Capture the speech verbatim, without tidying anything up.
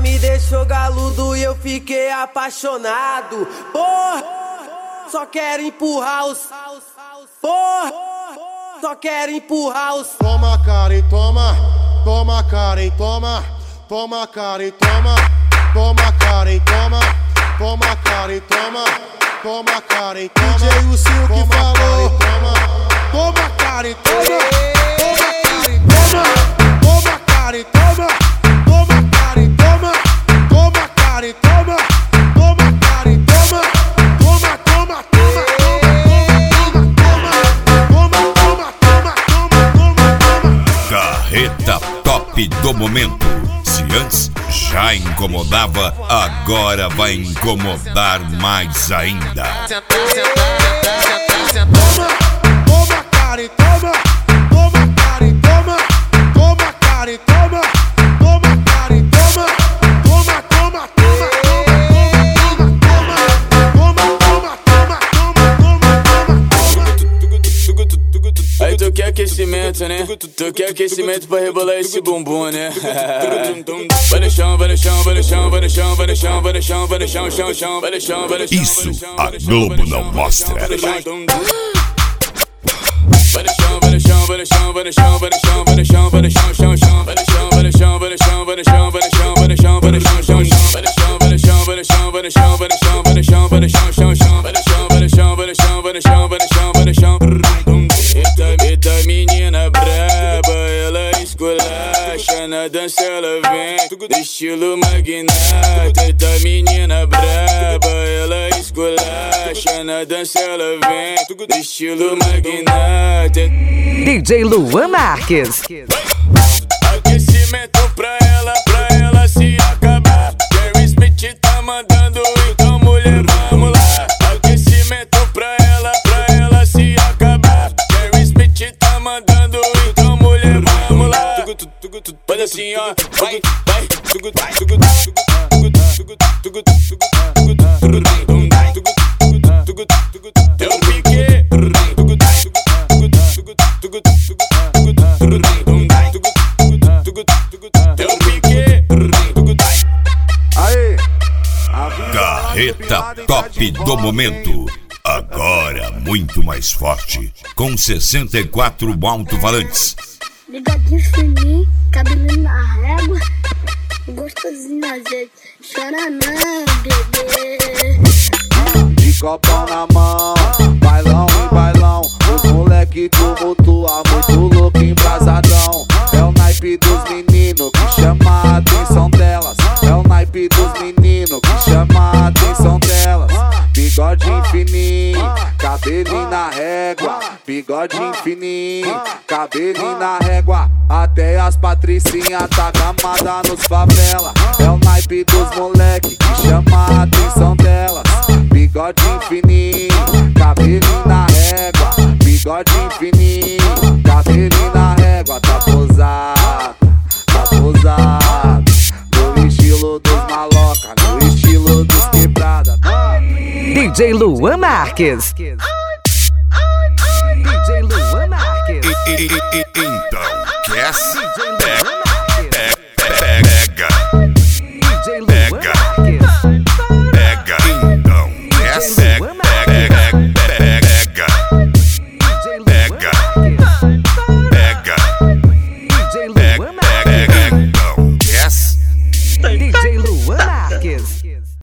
me deixou galudo e eu fiquei apaixonado. Porra, só quero empurrar os. Porra, só quero empurrar os. Toma, Karen, toma. Toma, Karen, toma. Toma, Karen, toma. Toma, Karen, toma. Toma, Karen, toma. Toma, Karen, toma. D J Lucinho que falou. Toma, toma, Karen, toma. Toma, Karen, toma. Toma, Karen, toma. Toma, Karen, toma. Toma, Karen, toma. Toma, Karen, toma. Toma, toma, toma, toma, toma, toma, toma, toma. Carreta top do momento. Se antes já incomodava, agora vai incomodar mais ainda. Toma, toma, Karen, toma. Toma, Karen, toma. Toma, Karen, toma. Toma, Karen, toma. Toma, toma, toma, toma, toma, toma, toma. Aí tu quer aquecimento, né? Tu quer aquecimento pra rebolar esse bumbum, né? Vai no chão, vai no chão, vai no chão, vai no chão, vai no chão, vai no chão, vai no chão, chão, chão, vai no chão, vai no chão. Isso a Globo não mostra. Vai no chão, vai no chão, vai no chão, vai no chão, vai no chão, vai no chão, vai no chão, vai no chão, chão, chão. Vai no chão, vai no chão, vai no chão, vai no chão, vai no chão, vai no chão, vai no chão, chão, chão. Vai no chão, vai no chão, vai no chão, vai no chão, vai no chão, vai no chão, vai no chão, chão, chão. Vai no chão, vai no chão, vai no chão, vai no chão, vai no chão, vai no chão. Eita, eita menina braba, ela esculacha, na dança ela vem do estilo magnata. Eita menina braba, ela esculacha, na dança ela vem do estilo magnata. D J Luan Marques. Aquecimento pra ela, pra ela se acabar. Jerry Smith tá mandando, então mulher vamos lá. Aquecimento pra ela, pra ela se acabar. Jerry Smith tá mandando, então mulher vamos lá. Faz assim ó, vai, vai. Deu um pique. Deu um pique. Aê. Carreta top do momento. Agora muito mais forte. Com sessenta e quatro alto-falantes. Bigodinho fininho, cabelinho na régua, gostosinho às vezes, chora não, bebê. De copão na mão, bailão e bailão. Os moleque tumultua, muito louco, embrasadão. É o naipe dos meninos que chama a atenção delas. É o naipe dos meninos que chama a atenção delas. Bigodinho fininho, cabelinho na régua. Bigodinho fininho, cabelinho na régua. Até as patricinhas tá gamada nos favela. É o naipe dos moleque que chama a atenção delas. Bigodinho fininho, cabelinho na régua. Bigodinho fininho, cabelinho na régua. Tá posado, tá posado. No estilo dos maloca, no estilo dos quebrada. D J Luan Marques. D J Luan Marques. E, e, e, e, então, quer? D J Luan Marques. Pega, D J Luan pega, Marques. pega, então, quer? Pega, pega, pega, pega, pega, então, quer? D J